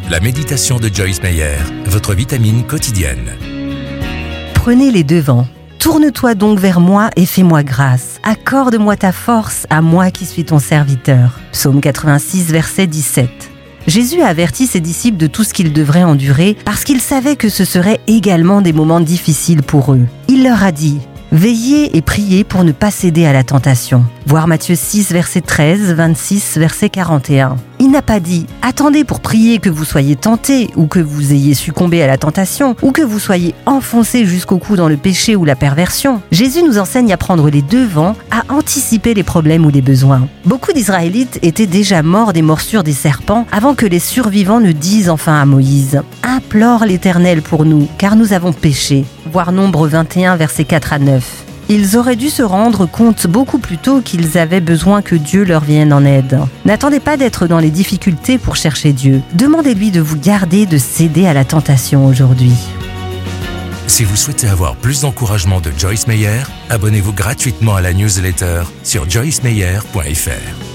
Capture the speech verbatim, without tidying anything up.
La méditation de Joyce Meyer, votre vitamine quotidienne. Prenez les devants. Tourne-toi donc vers moi et fais-moi grâce. Accorde-moi ta force à moi qui suis ton serviteur. Psaume quatre-vingt-six, verset dix-sept. Jésus a averti ses disciples de tout ce qu'ils devraient endurer parce qu'il savait que ce seraient également des moments difficiles pour eux. Il leur a dit « Veillez et priez pour ne pas céder à la tentation ». Voir Matthieu six, verset treize, vingt-six, verset quarante et un. Il n'a pas dit « Attendez pour prier que vous soyez tentés ou que vous ayez succombé à la tentation ou que vous soyez enfoncés jusqu'au cou dans le péché ou la perversion ». Jésus nous enseigne à prendre les devants, à anticiper les problèmes ou les besoins. Beaucoup d'Israélites étaient déjà morts des morsures des serpents avant que les survivants ne disent enfin à Moïse « Implore l'Éternel pour nous, car nous avons péché ». Voir Nombre vingt et un, versets quatre à neuf. Ils auraient dû se rendre compte beaucoup plus tôt qu'ils avaient besoin que Dieu leur vienne en aide. N'attendez pas d'être dans les difficultés pour chercher Dieu. Demandez-lui de vous garder de céder à la tentation aujourd'hui. Si vous souhaitez avoir plus d'encouragement de Joyce Meyer, abonnez-vous gratuitement à la newsletter sur joyce meyer point f r.